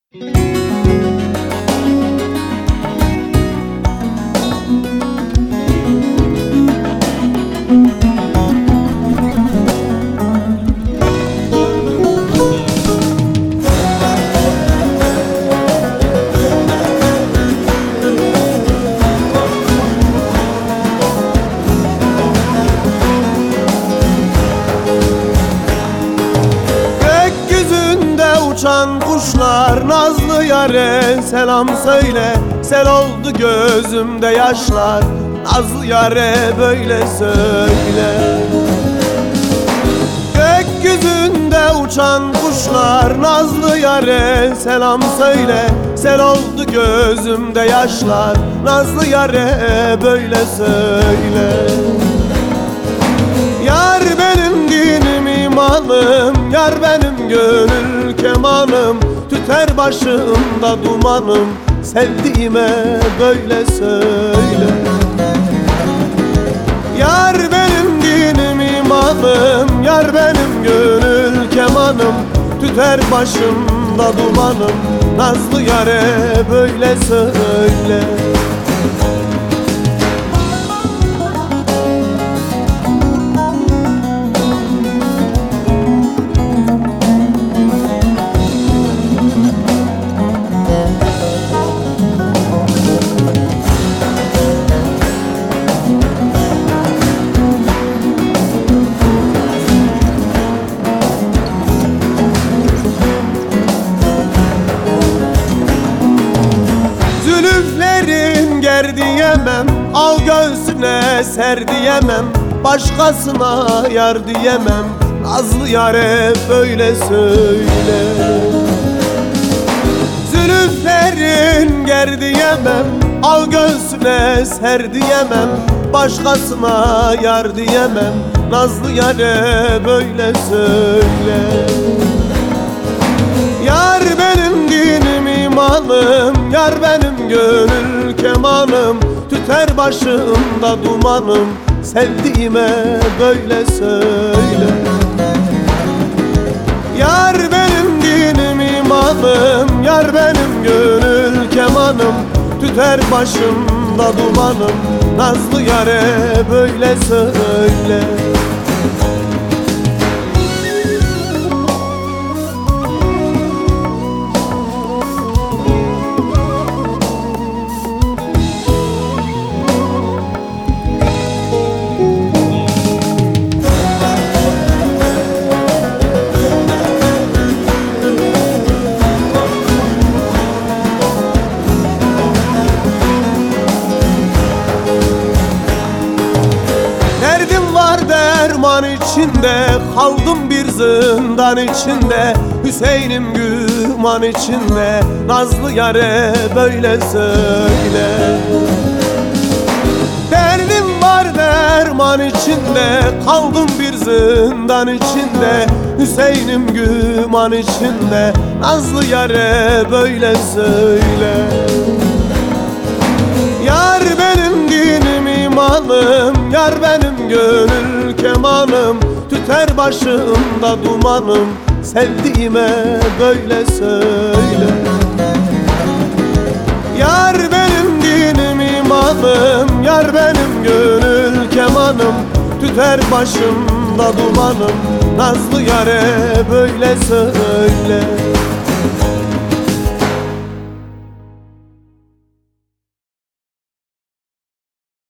Uçan kuşlar nazlı yare selam söyle. Sel oldu gözümde yaşlar, nazlı yare böyle söyle. Gökyüzünde uçan kuşlar nazlı yare selam söyle. Sel oldu gözümde yaşlar, nazlı yare böyle söyle. Yar benim dinim imanım, yar benim gönül kemanım, tüter başımda dumanım, sevdiğime böyle söyle. Yar benim dinim imanım, yar benim gönül kemanım, tüter başımda dumanım, nazlı yare böyle söyle. Zülüflerin ger diyemem, al göğsüne ser diyemem, başkasına yar diyemem, nazlı yare böyle söyle. Zülüflerin ger diyemem, al göğsüne ser diyemem, başkasına yar diyemem, nazlı yare böyle söyle. Yar benim dinim imanım, yar benim gönül kemanım, tüter başımda dumanım, sevdiğime böyle söyle. Yar benim dinim imanım, yar benim gönül kemanım, tüter başımda dumanım, nazlı yare böyle söyle. Derman içinde kaldım bir zindan içinde, Hüseyin'im güman içinde, nazlı yare böyle söyle. Derdim var derman içinde, kaldım bir zindan içinde, Hüseyin'im güman içinde, nazlı yare böyle söyle. Yar benim dinim imanım, yar benim gönül kemanım, tüter başımda dumanım, sevdiğime böyle söyle. Yar benim dinim imanım, yar benim gönül kemanım, tüter başımda dumanım, nazlı yare böyle söyle.